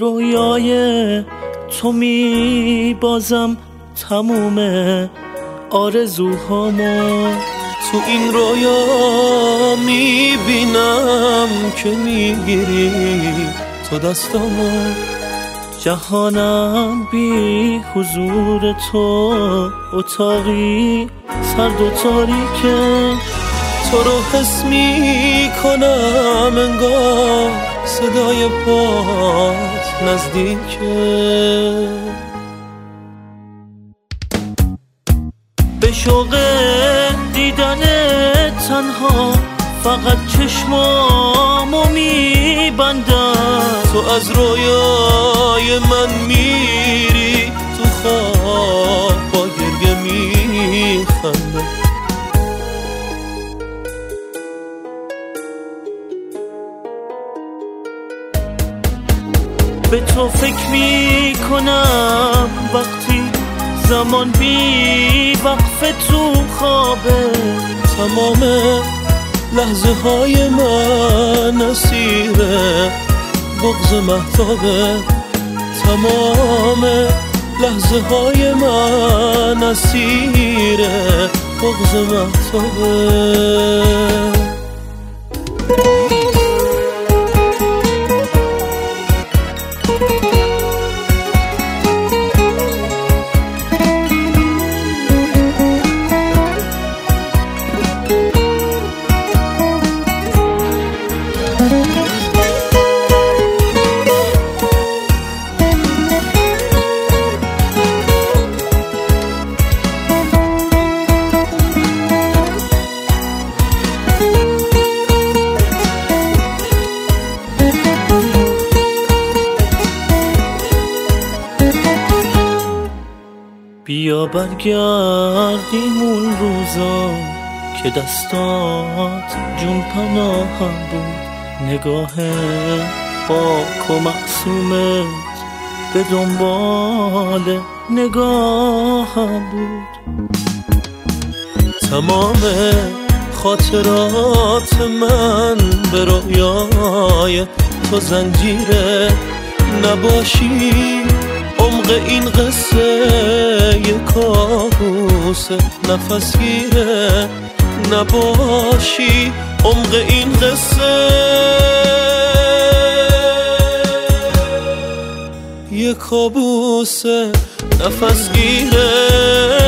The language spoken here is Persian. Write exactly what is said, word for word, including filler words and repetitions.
رویای تو می بازم تموم آرزوهامو. تو این رویا می بینم که میگیری تو دستامو. جهانم بی حضور تو، اتاقی سرد و تاریکه. تو رو حس می کنم انگار صدای پات نزدیکه. به شوق دیدن تنها فقط چشمامو میبندم. تو از رویای من میری تو خواب با گریه میخندم. به تو فکر میکنم وقتی زمان بی وقفه تو خوابه. تمام لحظه های من اسیره بغض مهتابه. تمام لحظه های من اسیره بغض مهتابه. بیا برگردیم اون روزا که دستات جون پناهم بود. نگاه پاک و معصومت به دنبال نگاهم بود. تمام خاطرات من به رویای تو زنجیره. نباشی عمق این قصه یه کابوسه نفس گیره. نباشی عمق این قصه یه کابوسه نفس گیره.